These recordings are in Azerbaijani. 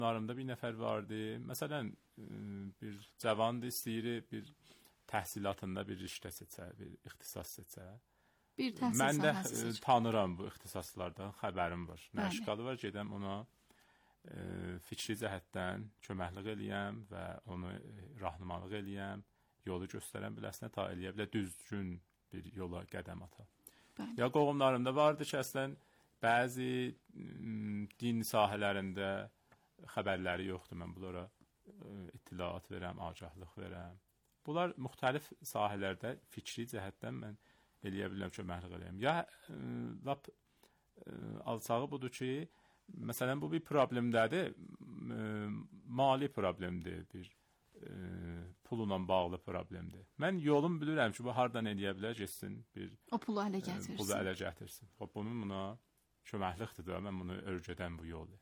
Narımda bir nəfər vardı. Məsələn, bir cavandı, istəyir bir təhsilatında bir riştə seçə, bir ixtisas seçə. Bir təhsil mən də sahəsi tanıram bu ixtisaslardan, xəbərim var. Nə Bəli. işqalı var, gedəm ona fikri cəhətdən köməklik eləyəm və onu rahnumalıq eləyəm, yolu göstərəm biləsinə ta eləyə bilə düzgün bir yola qədəm ata. Bəli. Ya qohumlarımda vardı ki, əslən bəzi din sahələrində xəbərləri yoxdur. Mən bunlara ittilaat verəm, agahlıq verəm. Bunlar müxtəlif sahələrdə fikri cəhətdən mən eləyə bilirəm, köməklik eləyəm. Ya lap alçağı budur ki, məsələn bu bir problemdədir, mali problemdir, bir pulla bağlı problemdir. Mən yolum bilirəm ki, bu hardan eləyə bilər, getsin bir o pulu ələ gətirsin. Pulu ələ gətirsin. Bunun buna köməklikdir də, mən bunu örgədən bu yolu.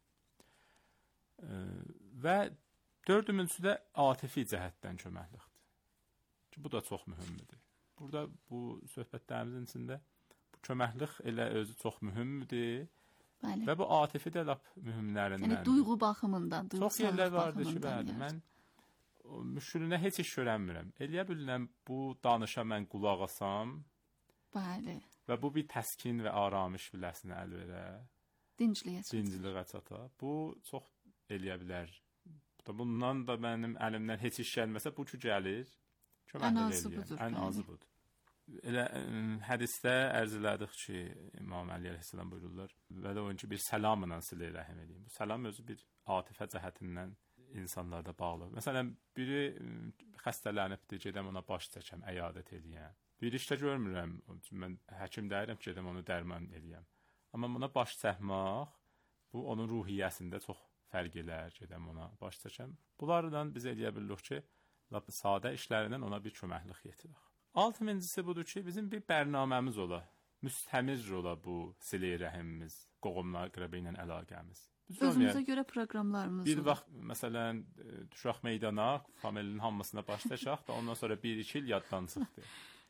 Və dördüncüsü də atifi cəhətdən köməklikdir. Ki, bu da çox mühümdür. Burada bu söhbətlərimizin içində bu köməklik elə özü çox mühümdür. Bəli. Və bu atifi də lap mühümlərindən. Yəni duyğu baxımından, çox yerlər vardır ki, bəli, mən müşkülünə heç iş görənmirəm. Eləyə bilirəm bu danışa mən qulaq asam. Bəli. Və bu bir təskin və aramış biləsinə əl verə. Dincliyə çata. Bu çox eləyə bilər. Bundan da mənim əlimdən heç iş gəlməsə, bu ki gəlir. Ən azı budur. Ən azı budur. Elə hədisdə ərz elədik ki, İmam Əli əleyhissalam buyururlar, və də onun ki, bir səlamla silə rəhim edeyim. Bu səlam özü bir atifə cəhətindən insanlarda bağlı. Məsələn, biri xəstələnibdir, gedəm ona baş çəkəm, əyadət eləyəm. Bir işdə görmürəm, mən həkim deyirəm ki, gedəm onu dərman eləyəm. Amma buna baş çəkmək, bu onun ruhiyyəsində çox fərq elər, gedəm ona baş çəkəm. Bunlardan biz eləyə bilirik ki, lap sadə işlərindən ona bir köməklik yetirik. Altıncısı budur ki, bizim bir bərnaməmiz ola, müstəmir ola bu silə rəhimimiz, qohumlar qrəbə ilə əlaqəmiz. Özümüzə görə proqramlarımız bir vaxt, məsələn, düşək meydana, familinin hamısına baş çəkək da ondan sonra 1-2 il yaddan çıxdı.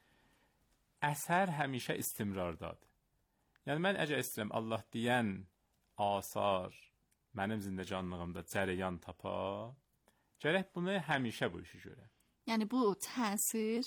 Əsər həmişə istimrardadır. Yəni, mən əgər istəyirəm Allah deyən asar mənim zindəcanlığımda cərəyan tapa, gərək bunu həmişə bu işi görə. Yəni, bu təsir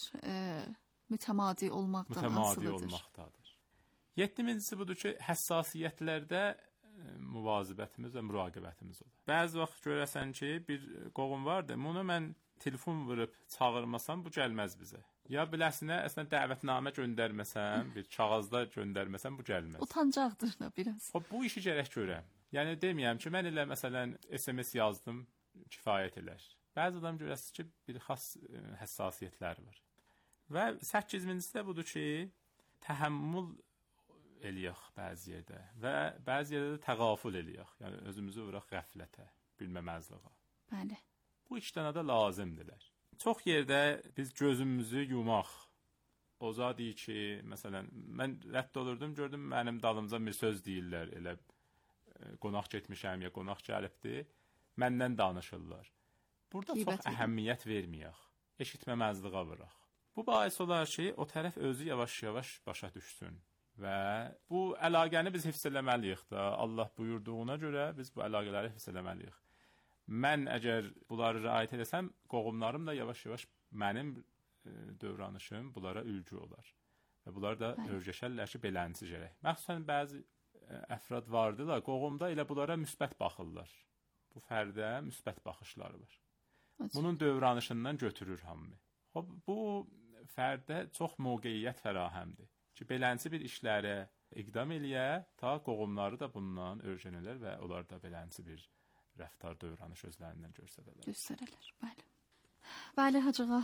mütəmadi olmaqdadır. 7-ci budur ki, həssasiyyətlərdə müvazibətimiz və müraqibətimiz olur. Bəzi vaxt görəsən ki, bir qoğum vardır, bunu mən telefon vurub çağırmasam, bu gəlməz bizə. Ya biləsinə, əslən dəvətnamə göndərməsəm, bir kağızda göndərməsəm, bu gəlməz. Utancaqdır da biraz. Bu işi gərək görəm. Yəni, deməyəm ki, mən elə məsələn SMS yazdım, kifayət elər. Bəzi adam görəsiniz ki, bir xas həssasiyyətləri var. Və 8-ci də budur ki, təhəmmül eləyək bəzi yerdə və bəzi yerdə də təğafül eləyək. Yəni, özümüzü vuraq qəflətə, bilməməzliğa. Bəli. Bu iki dənə də lazımdırlar. Çox yerdə biz gözümüzü yumaq. O zad deyir ki, məsələn, mən rədd olurdum, gördüm mənim dalımca bir söz deyirlər, elə qonaq getmişəm ya qonaq gəlibdir, məndən danışırlar. Burada çox əhəmiyyət verməyək, eşitməməzliğə vuraq. Bu bahis olar ki, o tərəf özü yavaş-yavaş başa düşsün və bu əlaqəni biz hifz eləməliyik da. Allah buyurduğuna görə biz bu əlaqələri hifz eləməliyik. Mən əgər bunları riayət edəsəm, qohumlarım da yavaş-yavaş mənim dövranışım bunlara ülgü olar. Və bunlar da öyrəşərlər ki, belənsi gərək. Məxsusən bəzi əfrad vardılar, qohumda elə bunlara müsbət baxırlar. Bu fərdə müsbət baxışları var. Bunun dövranışından götürür hamı. Bu fərdə çox mövqeyiyyət fərahəmdir ki, belənsi bir işlərə iqdam eləyə, ta qohumları da bundan öyrənirlər və onlar da belənsi bir rəftar dövranış özlərindən göstərərlər. Bəli. Bəli, Hacığa,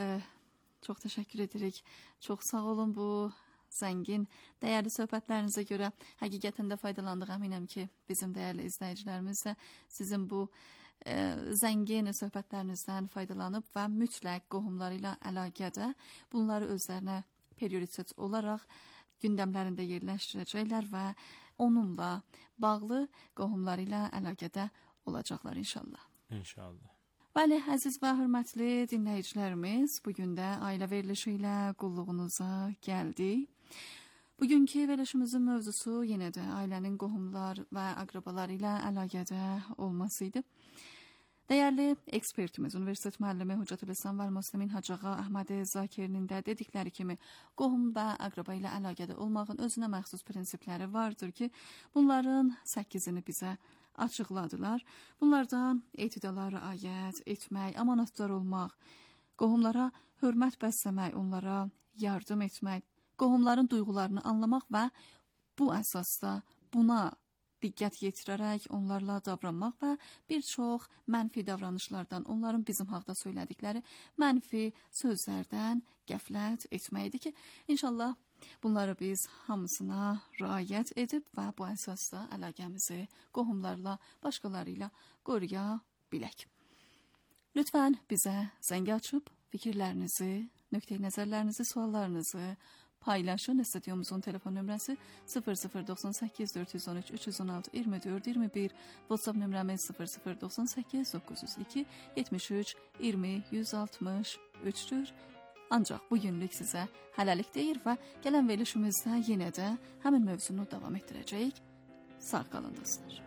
çox təşəkkür edirik. Çox sağ olun bu zəngin, dəyərli söhbətlərinizə görə. Həqiqətən də faydalandıq, əminəm ki, bizim dəyərli izləyicilərimiz də sizin bu zəngin söhbətlərinizdən faydalanıb və mütləq qohumları ilə əlaqədə bunları özlərinə prioritet olaraq gündəmlərində yerləşdirəcəklər və onunla bağlı qohumları ilə əlaqədə olacaqlar inşallah. İnşallah. Bəli, əziz və hörmətli dinləyicilərimiz, bugün də ailə verilişi ilə qulluğunuza gəldik. Bugünkü verilişimizin mövzusu yenə də ailənin qohumlar və əqrabalar ilə əlaqədə olması idi. Dəyərli ekspertimiz, Universitet müəllimi Hüccətülislam və Müslimin Hacıağa Əhməd Zakirinin də dedikləri kimi, qohum və əqraba ilə əlaqədə olmağın özünə məxsus prinsipləri vardır ki, bunların 8-ini bizə açıqladılar. Bunlardan etidala riayət etmək, amanatdar olmaq, qohumlara hörmət bəsləmək, onlara yardım etmək, qohumların duyğularını anlamaq və bu əsasda buna diqqət yetirərək onlarla davranmaq və bir çox mənfi davranışlardan, onların bizim haqda söylədikləri mənfi sözlərdən qəflət etməkdir ki, inşallah bunları biz hamısına riayət edib və bu əsasda əlaqəmizi qohumlarla, başqaları ilə qoruya bilək. Lütfən bizə zəng açıb fikirlərinizi, nöqteyi nəzərlərinizi, suallarınızı paylaşın. Stüdyomuzun telefon nömrəsi 0098 413 316 24 21, WhatsApp nömrəmiz 0098 902 73 20 163-dür. Ancaq bugünlük sizə hələlik deyir və gələn verilişimizdə yenə də həmin mövzunu davam etdirəcəyik. Sağ qalın dostlar.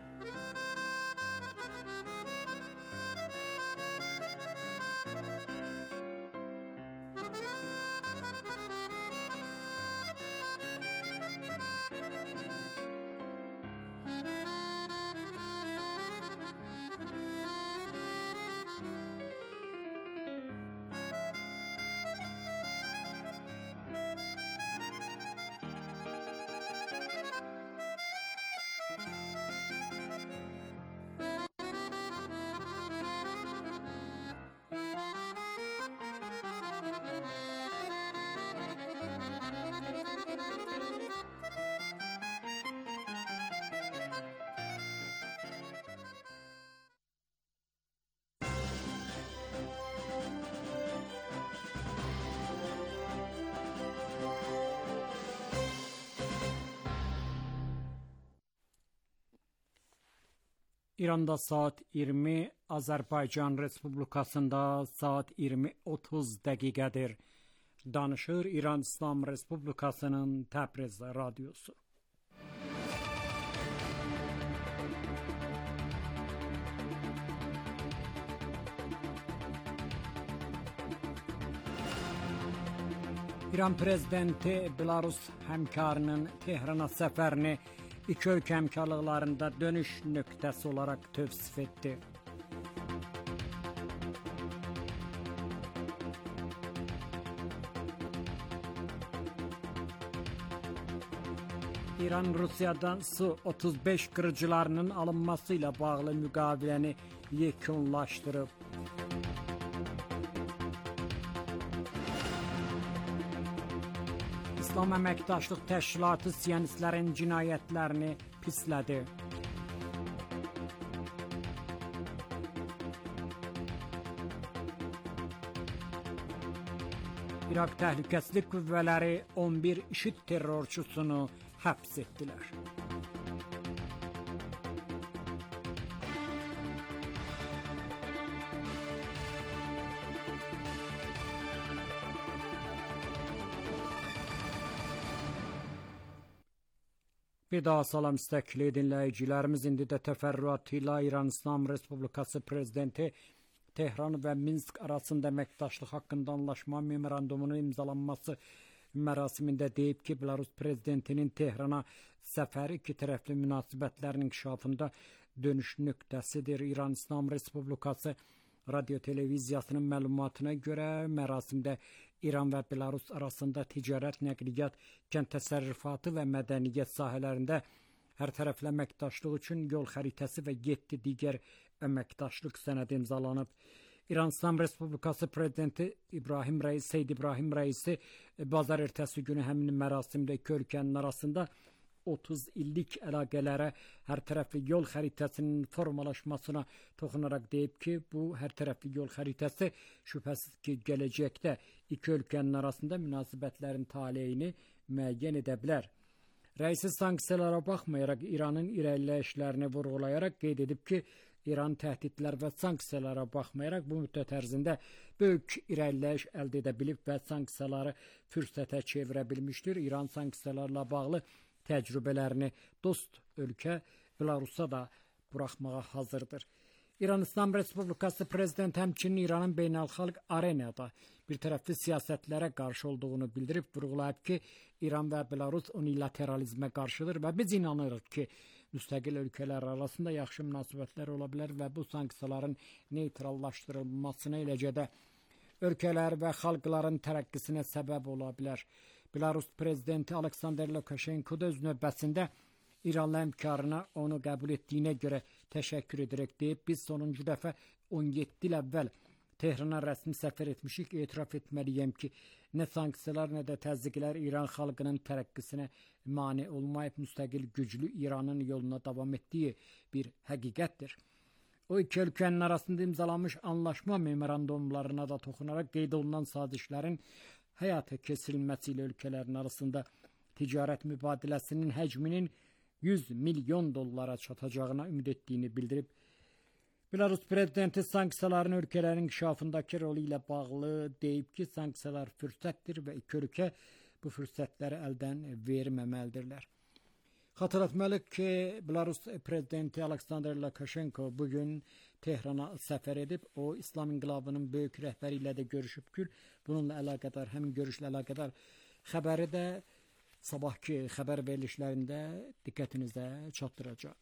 İranda saat 20, Azərbaycan Respublikasında saat 20:30 dəqiqədir. Danışır İran İslam Respublikasının Təbriz radiosu. İran prezidenti Belarus həmkarının Tehrana səfərini iki ölkə həmkarlıqlarında dönüş nöqtəsi olaraq tövsif etdi. İran Rusiyadan Su-35 qırıcılarının alınması ilə bağlı müqaviləni yekunlaşdırıb. İslam Əməkdaşlıq Təşkilatı Siyonistlərin cinayətlərini pislədi. İraq Təhlükəsizlik Qüvvələri 11 IŞİD terrorçusunu həbs etdilər. Bir daha salam istəkli dinləyicilərimiz, indi də təfərrüatı ilə İran İslam Respublikası Prezidenti Tehran və Minsk arasında əməkdaşlıq haqqında anlaşma memorandumunun imzalanması mərasimində deyib ki, Belarus Prezidentinin Tehrana səfəri iki tərəfli münasibətlərin inkişafında dönüş nöqtəsidir. İran İslam Respublikası radio-televiziyasının məlumatına görə mərasimdə İran və Belarus arasında ticarət, nəqliyyat, kənd təsərrüfatı və mədəniyyət sahələrində hər tərəfli əməkdaşlıq üçün yol xəritəsi və 7 digər əməkdaşlıq sənədi imzalanıb. İran İslam Respublikası Prezidenti Seyid İbrahim Rəisi bazar ertəsi günü həmin mərasimdə iki ölkənin arasında 30 illik əlaqələrə hər tərəfli yol xəritəsinin formalaşmasına toxunaraq deyib ki, bu hər tərəfli yol xəritəsi şübhəsiz ki, gələcəkdə iki ölkənin arasında münasibətlərin taleyini müəyyən edə bilər. Rəisi sanksiyalara baxmayaraq İranın irəliləyişlərini vurğulayaraq qeyd edib ki, İran təhdidlər və sanksiyalara baxmayaraq bu müddət ərzində böyük irəliləyiş əldə edə bilib və sanksiyaları fürsətə çevirə bilmişdir. İran sanksiyalarla bağlı təcrübələrini dost ölkə Belarusa da buraxmağa hazırdır. İran İslam Respublikası prezidenti həmçinin İranın beynəlxalq arenada bir tərəfli siyasətlərə qarşı olduğunu bildirib, vurğulayıb ki, İran və Belarus unilateralizmə qarşıdır və biz inanırıq ki, müstəqil ölkələr arasında yaxşı münasibətlər ola bilər və bu sanksiyaların neytrallaşdırılmasına, eləcə də ölkələr və xalqların tərəqqisinə səbəb ola bilər. Belarus prezidenti Aleksandr Lukashenko da öz növbəsində İranlı həmkarına onu qəbul etdiyinə görə təşəkkür edərək deyib, biz sonuncu dəfə 17 il əvvəl Tehrana rəsmi səfər etmişik, etiraf etməliyəm ki, nə sanksiyalar, nə də təzyiqlər İran xalqının tərəqqisinə mane olmayıb, müstəqil güclü İranın yoluna davam etdiyi bir həqiqətdir. O iki ölkənin arasında imzalanmış anlaşma memorandumlarına da toxunaraq qeyd olunan sazişlərin həyata keçirilməsi ilə ölkələrin arasında ticarət mübadiləsinin həcminin 100 milyon dollara çatacağına ümid etdiyini bildirib. Belarus prezidenti sanksiyaların ölkələrin inkişafındakı rolu ilə bağlı deyib ki, sanksiyalar fürsətdir və iki ölkə bu fürsətləri əldən verməməlidirlər. Xatırlatmalıyıq ki, Belarus prezidenti Aleksandr Lukashenko bugün Tehrana səfər edib. O, İslam İnqilabının böyük rəhbəri ilə də görüşüb ki, bununla əlaqədar, həmin görüşlə əlaqədar xəbəri də sabahki xəbər verilişlərində diqqətinizə çatdıracaq.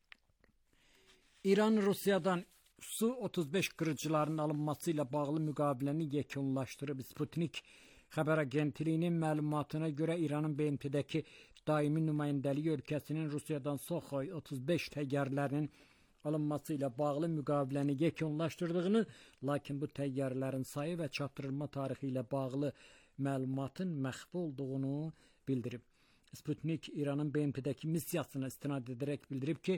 İran Rusiyadan Su-35 qırıcılarının alınması ilə bağlı müqaviləni yekunlaşdırıb. Sputnik xəbər agentliyinin məlumatına görə İranın BMT-dəki daimi nümayəndəliyi ölkəsinin Rusiyadan Suxoy 35 təyyarələrinin alınması ilə bağlı müqaviləni yekunlaşdırdığını, lakin bu təyyarələrin sayı və çatdırılma tarixi ilə bağlı məlumatın məxfi olduğunu bildirib. Sputnik İranın BMT-dəki missiyasına istinad edərək bildirib ki,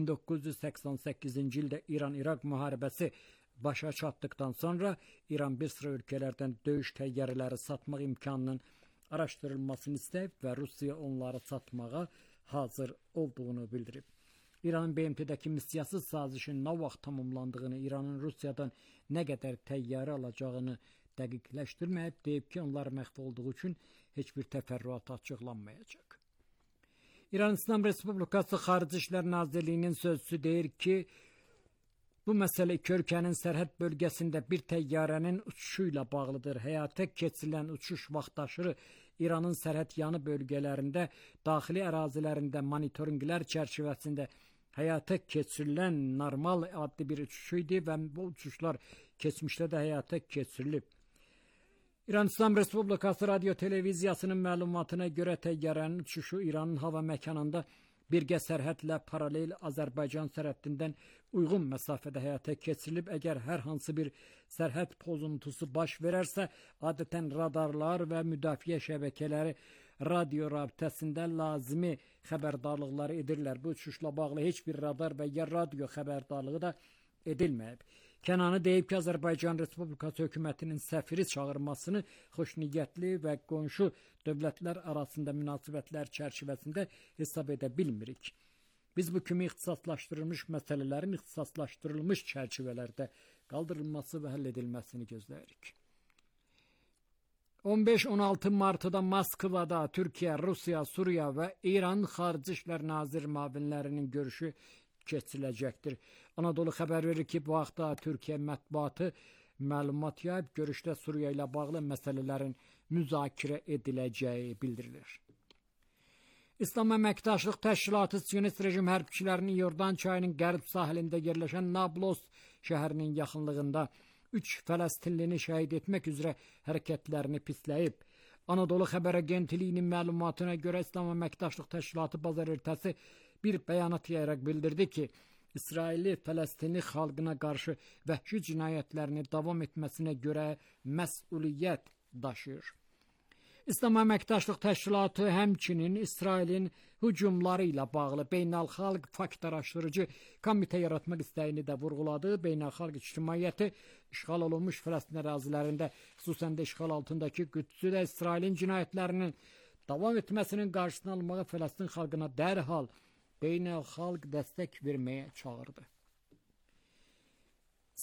1988-ci ildə İran-İraq müharibəsi başa çatdıqdan sonra İran bir sıra ölkələrdən döyüş təyyarələri satmaq imkanının araşdırılmasını istəyib və Rusiya onları satmağa hazır olduğunu bildirib. İranın BMT-dəki missiyası sazişin nə vaxt tamamlandığını, İranın Rusiyadan nə qədər təyyarə alacağını dəqiqləşdirməyib, deyib ki, onlar məxfi olduğu üçün heç bir təfərrüat açıqlanmayacaq. İran İslam Respublikası Xarici İşlər Nazirliyinin sözçüsü deyir ki, bu məsələ iki ölkənin sərhəd bölgəsində bir təyyarənin uçuşu ilə bağlıdır. Həyata keçirilən uçuş vaxtaşırı İranın sərhəd yanı bölgələrində, daxili ərazilərində monitorinqlər çərçivəsində həyata keçirilən normal adlı bir uçuşu idi və bu uçuşlar keçmişdə də həyata keçirilib. İran İslam Respublikası Radio Televiziyasının məlumatına görə təyyarənin uçuşu İranın hava məkanında birgə sərhədlə paralel Azərbaycan sərhəddindən uyğun məsafədə həyata keçirilib. Əgər hər hansı bir sərhəd pozuntusu baş verərsə, adətən radarlar və müdafiə şəbəkələri radio rabitəsində lazımi xəbərdarlıqları edirlər. Bu uçuşla bağlı heç bir radar və ya radio xəbərdarlığı da edilməyib. Kənanı deyib ki, Azərbaycan Respublikası hökumətinin səfiri çağırmasını xoşniyyətli və qonşu dövlətlər arasında münasibətlər çərçivəsində hesab edə bilmirik. Biz bu kimi ixtisaslaşdırılmış məsələlərin ixtisaslaşdırılmış çərçivələrdə qaldırılması və həll edilməsini gözləyirik. 15-16 martda Moskvada Türkiyə, Rusiya, Suriya və İran Xarici İşlər Nazir müavinlərinin görüşü keçiriləcəkdir. Anadolu xəbər verir ki, bu haqda Türkiyə mətbuatı məlumat yayıb, görüşdə Suriya ilə bağlı məsələlərin müzakirə ediləcəyi bildirilir. İslam Əməkdaşlıq Təşkilatı Siyonist rejim hərbçilərinin Yordan çayının qərb sahilində yerləşən Nablus şəhərinin yaxınlığında 3 Fələstinlini şəhid etmək üzrə hərəkətlərini pisləyib. Anadolu xəbər agentliyinin məlumatına görə İslam Əməkdaşlıq Təşkilatı bazar ertəsi bir bəyanat yayaraq bildirdi ki, İsraili Fələstini xalqına qarşı vəhşi cinayətlərini davam etməsinə görə məsuliyyət daşıyır. İslam Əməkdaşlıq Təşkilatı həmçinin İsrailin hücumları ilə bağlı beynəlxalq fakt araşdırıcı komitə yaratmaq istəyini də vurğuladı. Beynəlxalq ictimaiyyəti işğal olunmuş Fələstin ərazilərində, xüsusən də işğal altındakı Qüdsüdə İsrailin cinayətlərinin davam etməsinin qarşısını almağa Fələstin xalqına dərhal beynəlxalq dəstək verməyə çağırdı.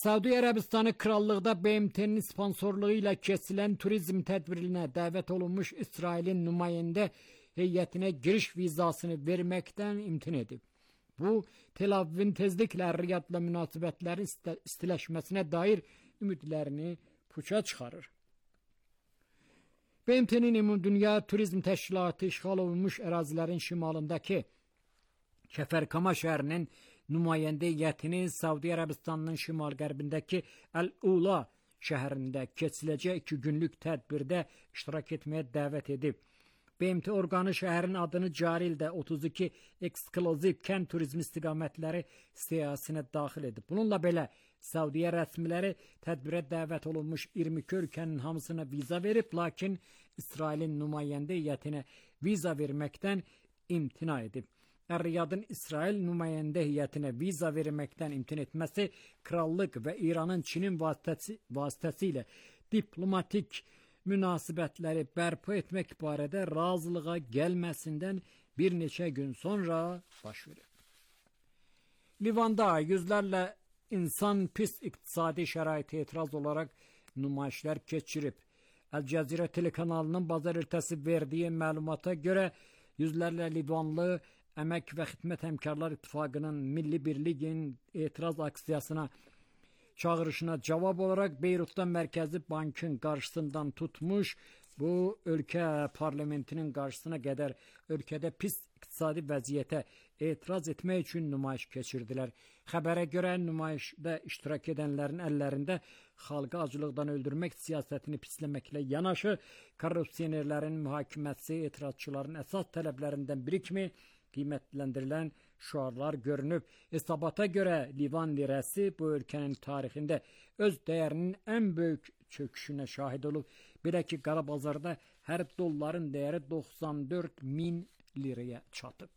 Saudi Ərəbistanı krallıqda BMT-nin sponsorluğu ilə keçirilən turizm tədbirinə dəvət olunmuş İsrailin nümayəndə heyətinə giriş vizasını verməkdən imtina edib. Bu, Tel Avivin tezliklə Riyadla münasibətlərin istiləşməsinə dair ümidlərini puça çıxarır. BMT-nin Ümumdünya Turizm Təşkilatı işğal olunmuş ərazilərin şimalındakı Kəfərkama şəhərinin nümayəndə heyətini Saudi Ərəbistanının şimal-qərbindəki Əl-Ula şəhərində keçiriləcək 2 günlük tədbirdə iştirak etməyə dəvət edib. BMT orqanı şəhərin adını cari ildə 32 ekskluziv kənd turizmi istiqamətləri siyasətinə daxil edib. Bununla belə Saudiya rəsmiləri tədbirə dəvət olunmuş 22 ölkənin hamısına viza verib, lakin İsrailin nümayəndə heyətinə viza verməkdən imtina edib. Riyadın İsrail nümayəndə heyətinə viza verməkdən imtina etməsi krallıq və İranın Çinin vasitəsilə diplomatik münasibətləri bərpa etmək barədə razılığa gəlməsindən bir neçə gün sonra baş verir. Livanda yüzlərlə insan pis iqtisadi şəraitə etiraz olaraq nümayişlər keçirib. Əl-Cəzirə telekanalının bazar ertəsi verdiyi məlumata görə yüzlərlə Livanlı Əmək və Xidmət Həmkarlar İttifaqının Milli Birliyin etiraz aksiyasına çağırışına cavab olaraq Beyrutda Mərkəzi Bankın qarşısından tutmuş, bu ölkə parlamentinin qarşısına qədər ölkədə pis iqtisadi vəziyyətə etiraz etmək üçün nümayiş keçirdilər. Xəbərə görə nümayişdə iştirak edənlərin əllərində xalqı acılıqdan öldürmək siyasətini pisləməklə yanaşı, korrupsionerlərin mühakiməsi etirazçıların əsas tələblərindən biri kimi qiymətləndirilən şüarlar görünüb. Hesabata görə Livan lirəsi bu ölkənin tarixində öz dəyərinin ən böyük çöküşünə şahid olub. Belə ki, qara bazarda hər dolların dəyəri 94.000 liraya çatıb.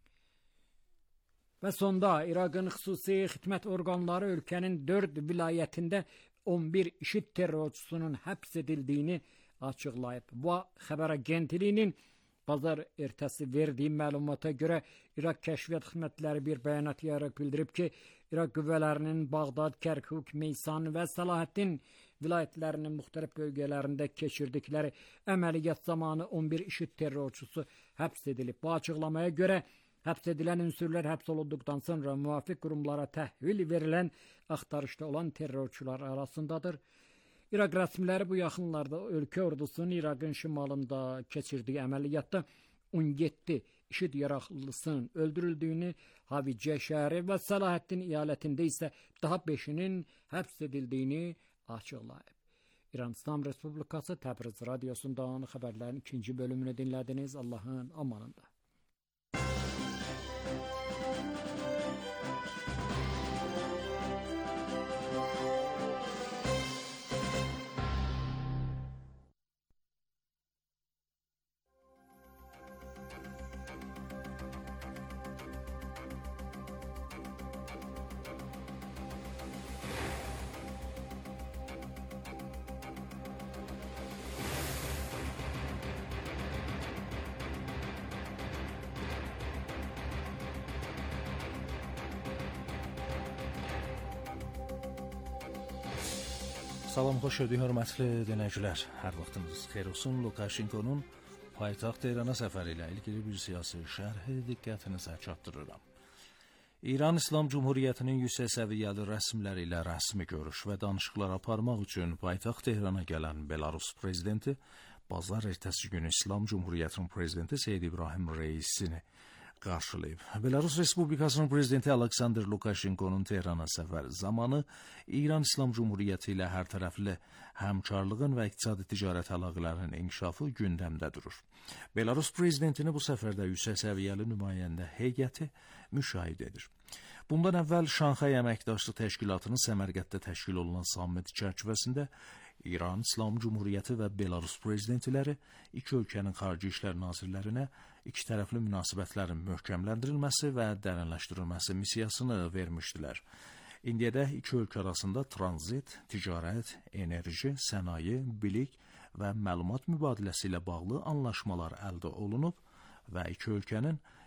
Və sonda İraqın xüsusi xidmət orqanları ölkənin 4 vilayətində 11 IŞİD terrorçusunun həbs edildiyini açıqlayıb. Bu xəbər agentliyinin bazar ertəsi verdiyi məlumata görə İraq Kəşfiyyat Xidmətləri bir bəyanat yayaraq bildirib ki, İraq qüvvələrinin Bağdad, Kərkuk, Meysan və Salahaddin vilayətlərinin müxtəlif bölgələrində keçirdikləri əməliyyat zamanı 11 IŞİD terrorçusu həbs edilib. Bu açıqlamaya görə həbs edilən ünsürlər həbs olunduqdan sonra müvafiq qurumlara təhvil verilən axtarışda olan terrorçular arasındadır. İraq rəsmiləri bu yaxınlarda ölkə ordusunun İraqın şimalında keçirdiyi əməliyyatda 17 IŞİD yaraqlısının öldürüldüyünü, Havicə şəhəri və Salahaddin əyalətində isə daha 5-inin həbs edildiyini açıqlayıb. İran İslam Respublikası Təbriz radiosundan xəbərlərin 2-ci bölümünü dinlədiniz. Allahın amanında. Salam, xoş gördük, hörmətli dinləyicilər. Hər vaxtınız xeyir olsun. Lukashenkonun paytaxt Tehrana səfəri ilə ilgili bir siyasi şərhi diqqətinizə çatdırıram. İran İslam Cumhuriyyətinin yüksək səviyyəli rəsmiləri ilə rəsmi görüş və danışıqlar aparmaq üçün paytaxt Tehrana gələn Belarus prezidenti bazar ertəsi günü İslam Cumhuriyyətinin prezidenti Seyyid İbrahim Reisini qarşılayıb. Belarus Respublikasının prezidenti Aleksandr Lukashenkonun Tehrana səfəri zamanı İran İslam Cumhuriyyəti ilə hərtərəfli həmkarlığın və iqtisadi ticarət əlaqələrinin inkişafı gündəmdə durur. Belarus prezidentini bu səfərdə yüksək səviyyəli nümayəndə heyəti müşahidə edir. Bundan əvvəl Şanxay Əməkdaşlıq Təşkilatının Səmərqəddə təşkil olunan sammiti çərçivəsində İran İslam Cumhuriyyəti və Belarus prezidentləri iki ölkənin xarici işlər nazirlərinə iki tərəfli münasibətlərin möhkəmləndirilməsi və dərinləşdirilməsi missiyasını vermişdilər. İndiyədək iki ölkə arasında tranzit, ticarət, enerji, sənaye, bilik və məlumat mübadiləsi ilə bağlı anlaşmalar əldə olunub və iki ölkənin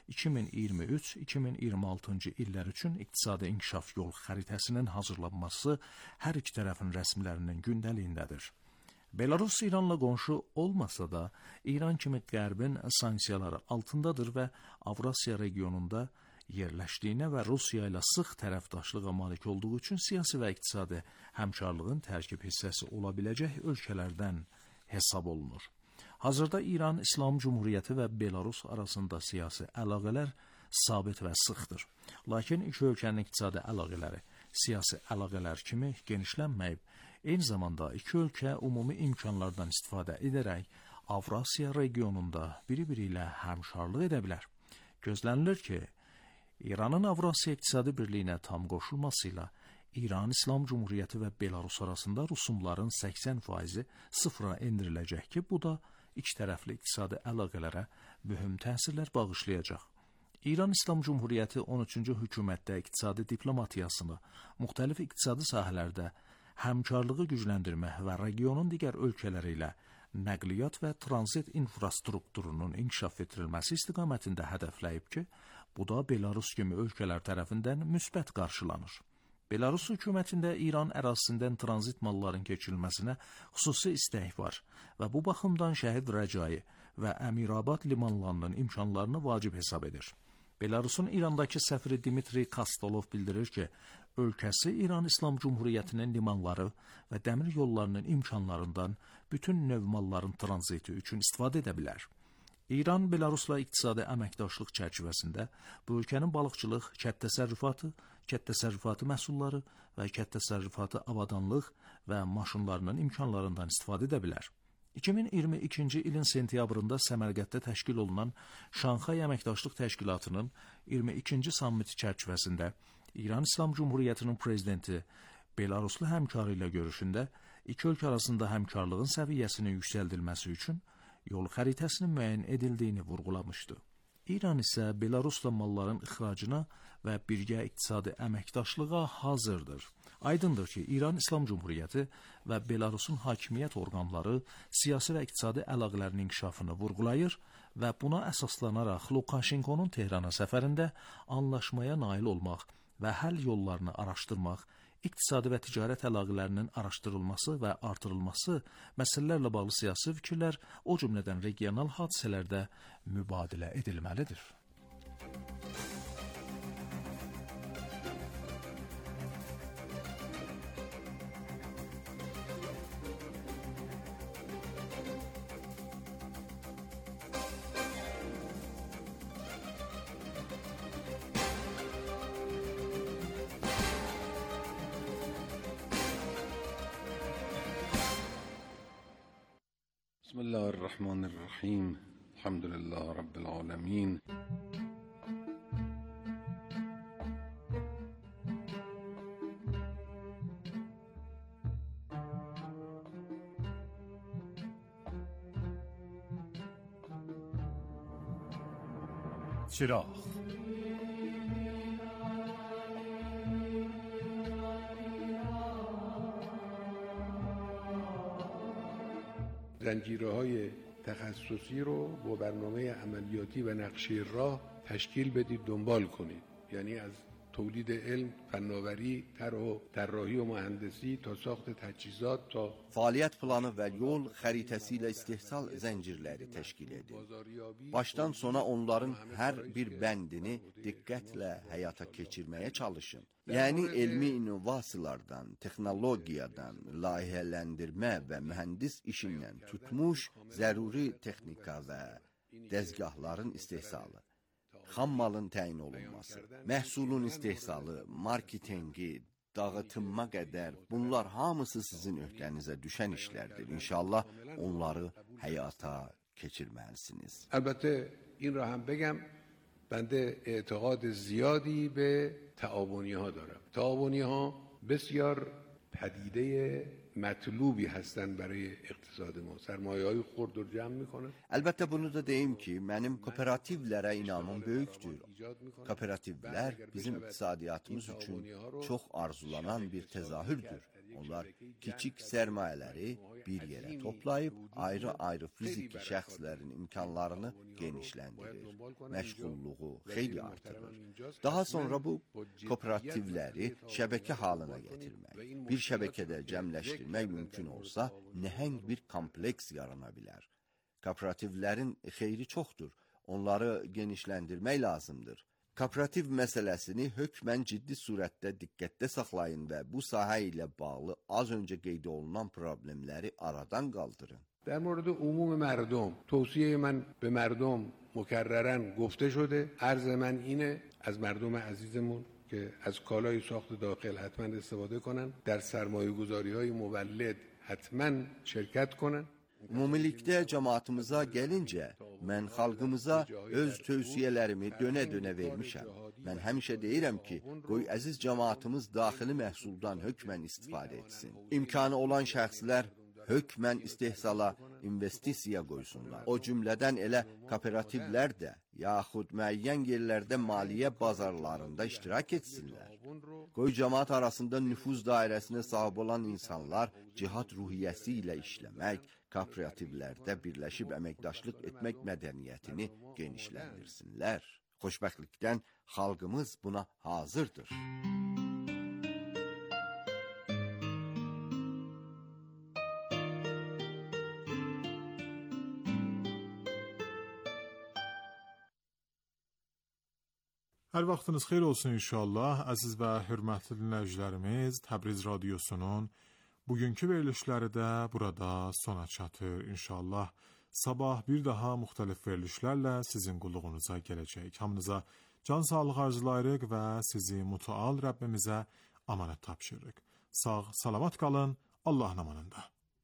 2023-2026-cı illər üçün iqtisadi inkişaf yol xəritəsinin hazırlanması hər iki tərəfin rəsmilərinin gündəliyindədir. Belarus İranla qonşu olmasa da, İran kimi Qərbin sanksiyaları altındadır və Avrasiya regionunda yerləşdiyinə və Rusiya ilə sıx tərəfdaşlığa malik olduğu üçün siyasi və iqtisadi həmkarlığın tərkib hissəsi ola biləcək ölkələrdən hesab olunur. Hazırda İran İslam Cumhuriyyəti və Belarus arasında siyasi əlaqələr sabit və sıxdır. Lakin iki ölkənin iqtisadi əlaqələri siyasi əlaqələr kimi genişlənməyib, eyni zamanda iki ölkə ümumi imkanlardan istifadə edərək Avrasiya regionunda biri-biri ilə həmkarlıq edə bilər. Gözlənilir ki, İranın Avrasiya İqtisadi Birliyinə tam qoşulması ilə İran İslam Cumhuriyyəti və Belarus arasında rüsumların 80% sıfıra endiriləcək ki, bu da iki tərəfli iqtisadi əlaqələrə mühüm təsirlər bağışlayacaq. İran İslam Cumhuriyyəti 13-cü hökumətdə iqtisadi diplomatiyasını müxtəlif iqtisadi sahələrdə həmkarlığı gücləndirmək və regionun digər ölkələri ilə nəqliyyat və tranzit infrastrukturunun inkişaf etdirilməsi istiqamətində hədəfləyib ki, bu da Belarus kimi ölkələr tərəfindən müsbət qarşılanır. Belarus hökumətində İran ərazisindən tranzit malların keçirilməsinə xüsusi istək var və bu baxımdan Şəhid Rəcai və Əmirabad limanlarının imkanlarını vacib hesab edir. Belarusun İrandakı səfiri Dmitri Kostolov bildirir ki, ölkəsi İran İslam Cumhuriyyətinin limanları və dəmir yollarının imkanlarından bütün növ malların tranziti üçün istifadə edə bilər. İran Belarusla iqtisadi əməkdaşlıq çərçivəsində bu ölkənin balıqçılıq, kənd təsərrüfatı məhsulları və kənd təsərrüfatı avadanlıq və maşınlarının imkanlarından istifadə edə bilər. 2022-ci ilin sentyabrında Səmərqəddə təşkil olunan Şanxay Əməkdaşlıq Təşkilatının 22-ci sammiti çərçivəsində İran İslam Cumhuriyyətinin prezidenti Belaruslu həmkarı ilə görüşündə iki ölkə arasında həmkarlığın səviyyəsinin yüksəldilməsi üçün yol xəritəsinin müəyyən edildiyini vurğulamışdı. İran isə Belarusla malların ixracına və birgə iqtisadi əməkdaşlığa hazırdır. Aydındır ki, İran İslam Cumhuriyyəti və Belarusun hakimiyyət orqanları siyasi və iqtisadi əlaqələrin inkişafını vurğulayır və buna əsaslanaraq Lukashenkonun Tehrana səfərində anlaşmaya nail olmaq və həll yollarını araşdırmaq, iqtisadi və ticarət əlaqələrinin araşdırılması və artırılması məsələlərlə bağlı siyasi fikirlər, o cümlədən regional hadisələrdə mübadilə edilməlidir. بسم الله الرحمن الرحيم الحمد لله رب العالمين چراغ زنجیره‌های تخصصی رو با برنامه عملیاتی و نقشه راه تشکیل بدید، دنبال کنید. یعنی از تولید علم، فناوری، طراحی و مهندسی تا ساخت تجهیزات تا fəaliyyət planı və yol xəritəsi ilə istehsal zəncirləri təşkil edin. Başdan sona onların hər bir bəndini diqqətlə həyata keçirməyə çalışın. Yəni elmi innovasiyalardan, texnologiyadan, layihələndirmə və mühəndis işindən tutmuş zəruri texnika və dəzgahların istehsalı, xammalın təyin olunması, məhsulun istehsalı, marketingi, dağıtımma qədər bunlar hamısı sizin öhdənizə düşən işlərdir. İnşallah onları həyata keçirməlisiniz. البته این را هم بگم بنده اعتقاد زیادی به تعاونی ها دارم. تعاونی ها بسیار پدیده مطلوبی هستند برای اقتصاد ما. سرمایه های خرد رو جمع میکنه. Əlbəttə bunu da deyim ki, mənim kooperativlərə inamım böyükdür. Kooperativlər bizim iqtisadiyyatımız üçün çox arzulanan bir təzahürdür. Onlar kiçik sərmayələri bir yerə toplayıb ayrı-ayrı fiziki şəxslərin imkanlarını genişləndirir, məşğulluğu xeyli artırır. Daha sonra bu kooperativləri şəbəkə halına gətirmək, bir şəbəkədə cəmləşdirmək mümkün olsa, nəhəng bir kompleks yarana bilər. Kooperativlərin xeyri çoxdur, onları genişləndirmək lazımdır. Kooperativ məsələsini hökmən ciddi surətdə diqqətdə saxlayın və bu sahə ilə bağlı az öncə qeyd olunan problemləri aradan qaldırın. در مورد عموم مردم توصیه من به مردم مکرراً گفته شده. عرض من اینه از مردم عزیزمون که از کالای ساخت داخل حتما استفاده کنن، در سرمایه‌گذاری‌های مولد حتما شرکت کنن. Ümumilikdə cəmaatımıza gəlincə, mən xalqımıza öz tövsiyələrimi dönə-dönə vermişəm. Mən həmişə deyirəm ki, qoy əziz cəmaatımız daxili məhsuldan hökmən istifadə etsin. İmkanı olan şəxslər hökmən istehsala investisiya qoysunlar. O cümlədən elə kooperativlər də, yaxud müəyyən yerlərdə maliyyə bazarlarında iştirak etsinlər. Qoy cəmaat arasında nüfuz dairəsinə sahib olan insanlar cihad ruhiyyəsi ilə işləmək, kooperativlərdə birləşib əməkdaşlıq etmək mədəniyyətini genişləndirsinlər. Xoşbəxtlikdən xalqımız buna hazırdır. Hər vaxtınız xeyir olsun inşallah. Əziz və hörmətli dinləyicilərimiz, Təbriz radiosunun bugünkü verilişləri də burada sona çatır inşallah. Sabah bir daha müxtəlif verilişlərlə sizin qulluğunuza gələcək. Hamınıza can sağlığı arzulayırıq və sizi mütəal Rəbbimizə amanət tapşırırıq. Sağ, salamat qalın, Allahın amanında.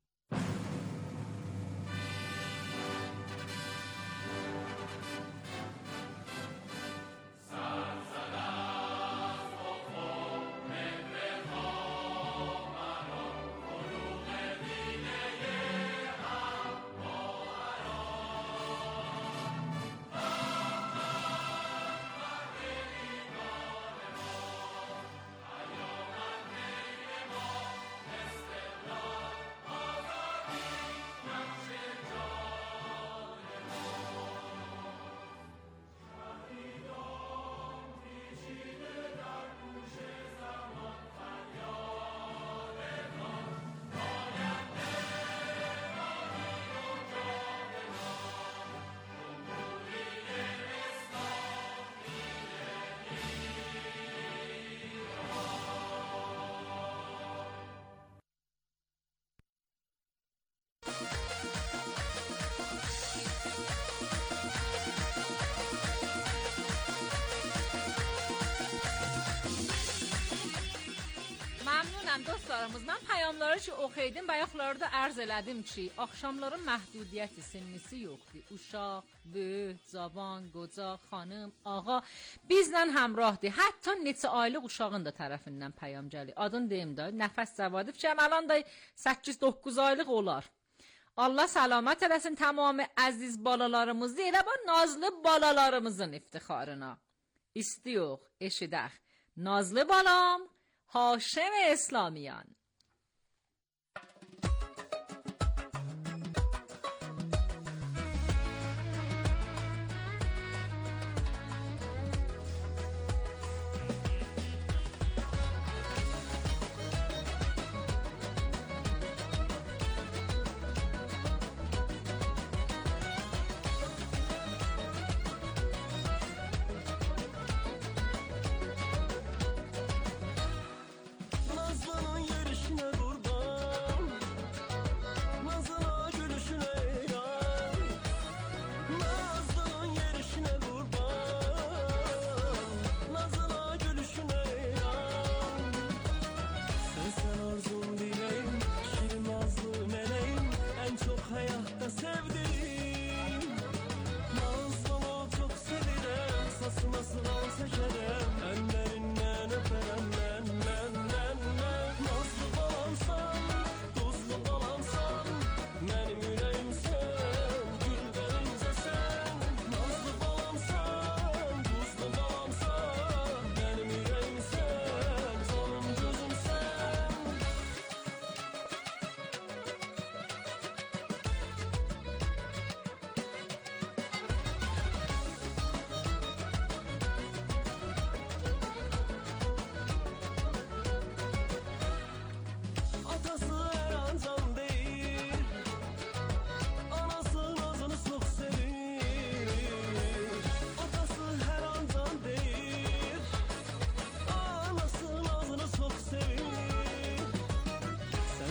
Dostlarımız, mən peyamları ki oxuydım, bayaqlarda ərz elədim ki, axşamların məhdudiyyəti, sinnisi yoxdur. Uşaq, böyük, cavan, qoca, xanım, ağa bizlə həmrahdır. Hətta neçə aylıq uşağın da tərəfindən peyam gəlir. Adını deyim də, Nəfəs Cəvadov ki, əməlan da 8-9 aylıq olar. Allah səlamət eləsin tamamı əziz balalarımızı, elə bu nazlı balalarımızın iftixarına. İstiyox, eşidək. Nazlı balam, Haşim İslamiyan.